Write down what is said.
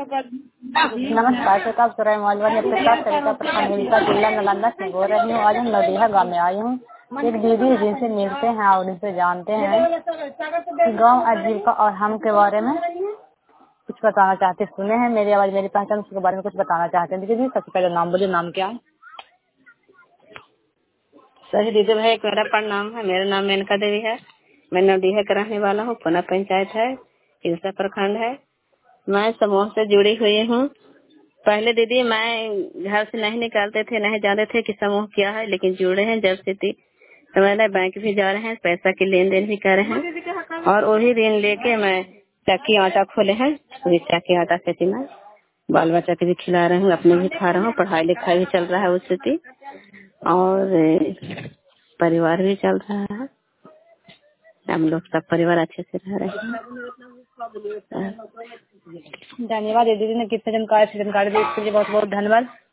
नमस्कार, प्रताप सराय मालवानी अपने साथ सरिता प्रखंड हिलसा जिला नालंदा से बोल रही हूँ। आज हम नदिया गाँव में आई हूँ। एक दीदी जिनसे मिलते हैं और उनसे जानते हैं कि गाँव आजीविका और हम के बारे में कुछ बताना चाहते। सुने हैं मेरी आवाज मेरी पहचान, उसके बारे में कुछ बताना चाहते हैं। दीदी सबसे पहले नाम बोलिए, नाम क्या है? सही दीदी भाई, एक मेरा प्रणाम है। मेरा नाम मेनका देवी है। मैं नदिया का रहने वाला हूँ। पुना पंचायत है, हिलसा प्रखंड है। मैं समूह से जुड़ी हुई हूँ। पहले दीदी मैं घर से नहीं निकालते थे, नहीं जानते थे कि समूह क्या है, लेकिन जुड़े हैं जब से तो मैंने बैंक भी जा रहे हैं, पैसा के लेन देन भी कर रहे हैं और वही ऋण लेके मैं चक्की आटा खोले हैं। वही चक्की आटा से मैं बाल बच्चा के भी खिला रही हूँ, अपने भी खा रहा हूँ, पढ़ाई लिखाई भी चल रहा है उससे और परिवार भी चल रहा है। हम लोग सब परिवार अच्छे से रह रहे हैं। धन्यवाद दीदी ने कितने जानकारी दी, इसके लिए बहुत बहुत धन्यवाद।